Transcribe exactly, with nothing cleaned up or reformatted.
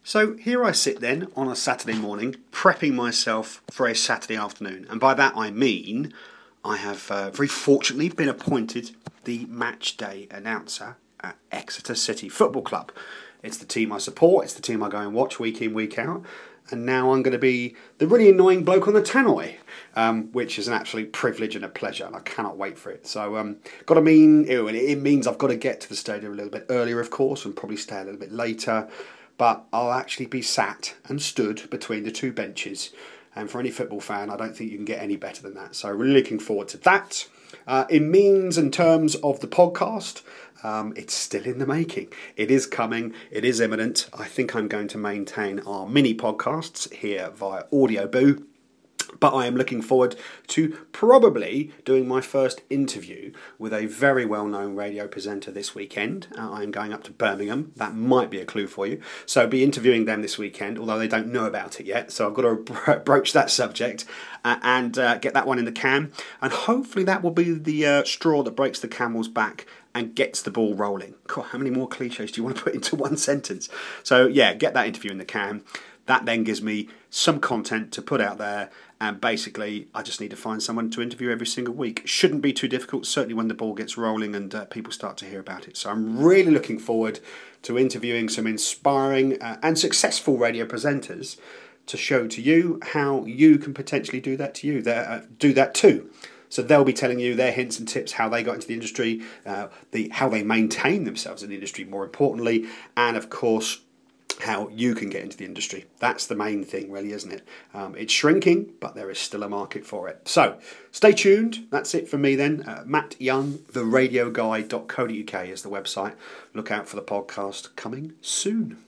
So here I sit then on a Saturday morning, prepping myself for a Saturday afternoon. And by that I mean I have uh, very fortunately been appointed the match day announcer at Exeter City Football Club. It's the team I support, it's the team I go and watch week in, week out. And now I'm going to be the really annoying bloke on the tannoy, um, which is an absolute privilege and a pleasure, and I cannot wait for it. So, um, got to mean it, it means I've got to get to the stadium a little bit earlier, of course, and probably stay a little bit later. But I'll actually be sat and stood between the two benches. And for any football fan, I don't think you can get any better than that. So really looking forward to that. Uh, in means and terms of the podcast, um, it's still in the making. It is coming. It is imminent. I think I'm going to maintain our mini podcasts here via Audio Boo. But I am looking forward to probably doing my first interview with a very well-known radio presenter this weekend. Uh, I'm going up to Birmingham. That might be a clue for you. So I'll be interviewing them this weekend, although they don't know about it yet. So I've got to bro- broach that subject uh, and uh, get that one in the can. And hopefully that will be the uh, straw that breaks the camel's back and gets the ball rolling. God, how many more cliches do you want to put into one sentence? So yeah, get that interview in the can. That then gives me some content to put out there, and basically I just need to find someone to interview every single week. Shouldn't be too difficult, certainly when the ball gets rolling and uh, people start to hear about it. So I'm really looking forward to interviewing some inspiring uh, and successful radio presenters to show to you how you can potentially do that to you, uh, do that too. So they'll be telling you their hints and tips, how they got into the industry, uh, the how they maintain themselves in the industry, more importantly, and of course, how you can get into the industry. That's the main thing, really, isn't it? Um, it's shrinking, but there is still a market for it. So stay tuned. That's it for me then. Uh, Matt Young, the radio guy dot co dot uk is the website. Look out for the podcast coming soon.